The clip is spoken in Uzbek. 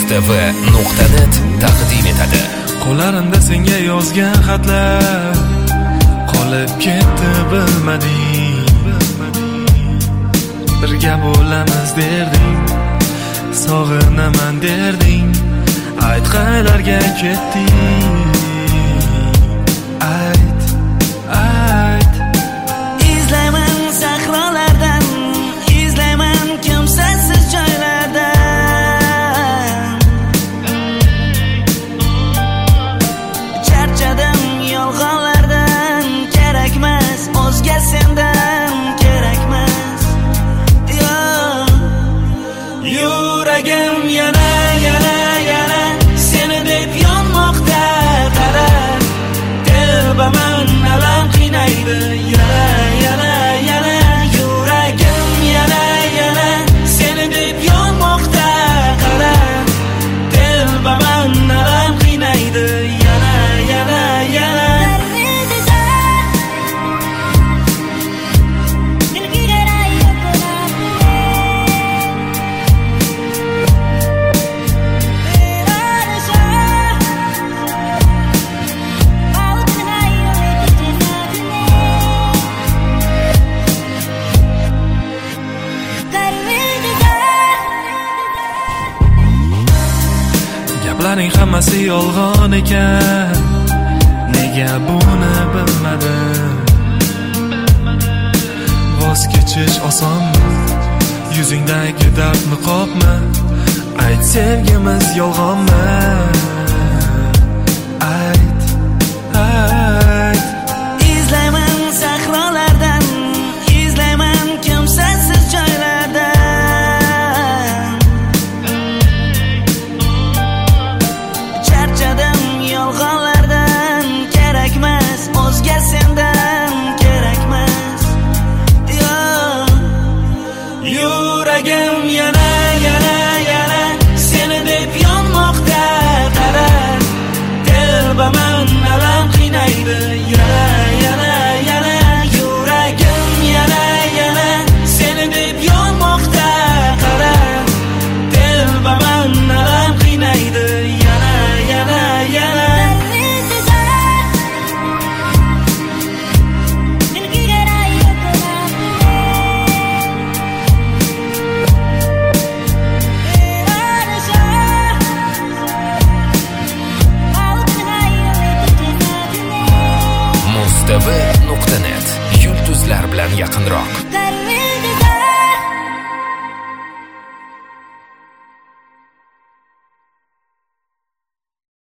mustv.net taqdim etadi. Qo'llarimda senga yozgan xatlar qolib ketdi bilmading. Birga bo'lamiz derding, sog'inaman derding. Ayt qaylarga ketding? Ayt. Izlayman sahrolardan, izlayman kimsasiz joylardan. Charchadim yolg'onlardan, kerakmas o'zga sendan, kerakmas. Yuragim yana seni deb yonmoqda, qara. Telbaman alam qiynaydi, yana yuragim yana seni deb yonmoqda, qara. Telbaman alam qiynaydi, yana Gaplaring hammasi yolg'on ekan, nega buni bilmadim? Voz kechish osonmi? Yuzingdagi dard niqobmi? Ayt, sevgimiz yolg'onmi? Ayt. izlayman sahrolardan, izlayman kimsasiz joylardan. Charchadim yolg'onlardan, kerakmas o'zga sendan, kerakmas. Yuragim yana seni deb yonmoqda, qara. Telbaman alam qiynaydi, yana yuragim yana seni deb yonmoqda, qara. Telbaman alam qiynaydi, yana mustv.net yulduzlar bilan yaqinroq.